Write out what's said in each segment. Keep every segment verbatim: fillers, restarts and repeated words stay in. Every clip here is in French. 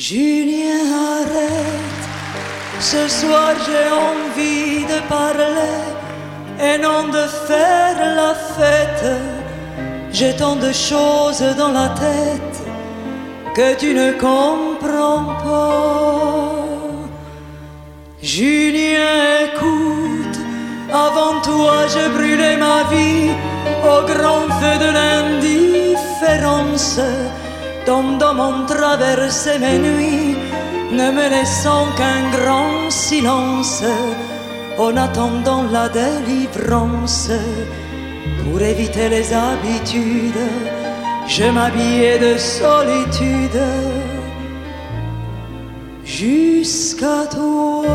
Julien, arrête, ce soir j'ai envie de parler et non de faire la fête. J'ai tant de choses dans la tête que tu ne comprends pas. Julien, écoute, avant toi j'ai brûlé ma vie au grand feu de l'indifférence. Ton homme traversait mes nuits, ne me laissant qu'un grand silence. En attendant la délivrance, pour éviter les habitudes, je m'habillais de solitude jusqu'à toi.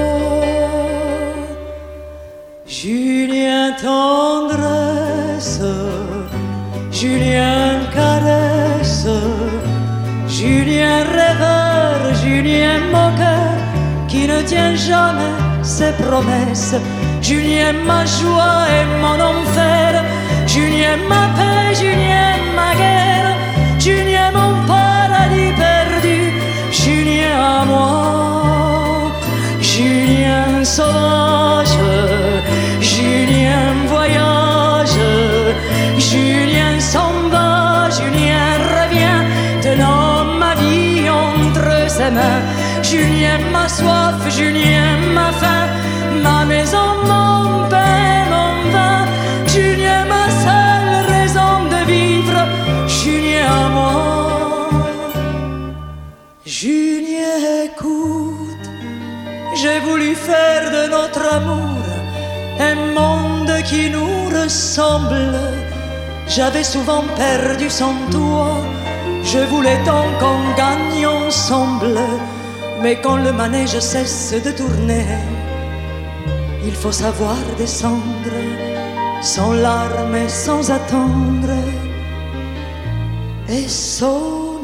Julien, tendresse, Julien, caresse, Julien, rêveur, Julien, moqueur, qui ne tient jamais ses promesses. Julien, ma joie et mon enfer, Julien, ma paix, Julien, ma guerre, Julien, mon paradis perdu, Julien à moi, Julien sauvage, Julien voyage, Julien s'en va, Julien revient, tenant ma vie entre ses mains. Julien, ma soif, Julien, ma faim, ma maison, mon pain, mon vin, Julien, ma seule raison de vivre, Julien à moi. Julien, écoute, j'ai voulu faire de notre amour un monde qui nous ressemble. J'avais souvent perdu sans toi, je voulais tant qu'on gagne ensemble. Mais quand le manège cesse de tourner, il faut savoir descendre, sans larmes et sans attendre, et s'en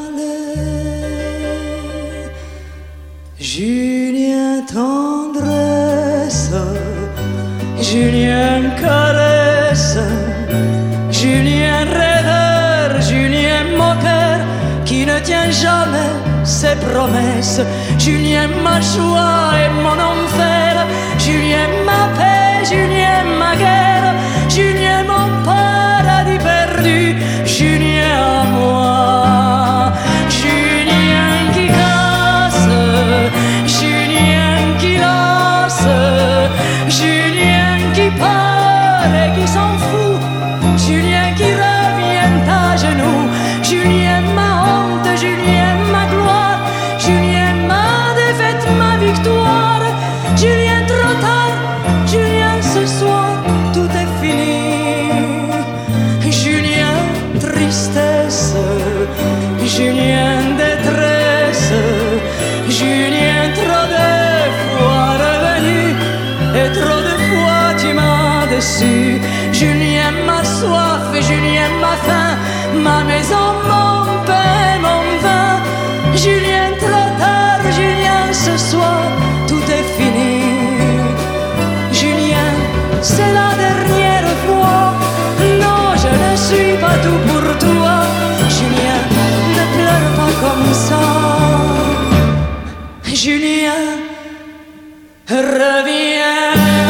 aller. Julien, tendresse, Julien, caresse, Julien, rêveur, Julien, moqueur, qui ne tient jamais ses promesses. Julien, ma joie et mon enfer, Julien, ma paix, Julien, ma guerre, Julien, mon paradis perdu, Julien à moi. Julien qui casse, Julien qui lasse, Julien qui part et qui s'en fout, Julien qui revient à genoux, Julien ma honte, Julien ma gloire, Julien ma défaite, ma victoire, Julien trop tard, Julien ce soir, tout est fini. Julien tristesse, Julien détresse, Julien trop de fois revenu et trop de fois tu m'as déçu. Julien ma soif, Julien ma faim, ma maison, mon pain, mon vin, Julien trop tard, Julien ce soir, tout est fini. Julien, c'est la dernière fois, non je ne suis pas tout pour toi. Julien, ne pleure pas comme ça. Julien, reviens.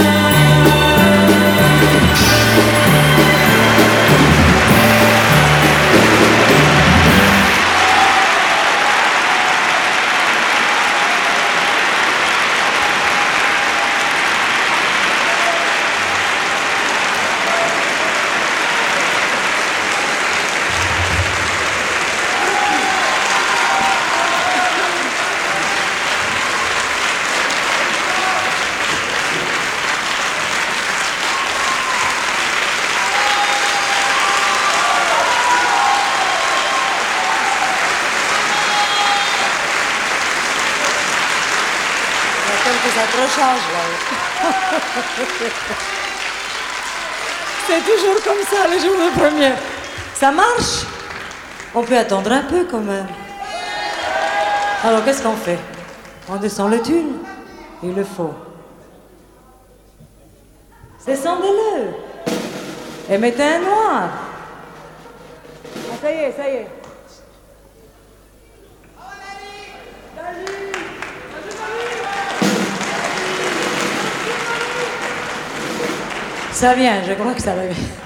C'est toujours comme ça le jour de première. Ça marche? On peut attendre un peu quand même. Alors qu'est-ce qu'on fait? On descend le tulle? Il le faut. Descendez-le. Et mettez un noir. Ah, ça y est, ça y est. Ça vient, je crois que ça va bien.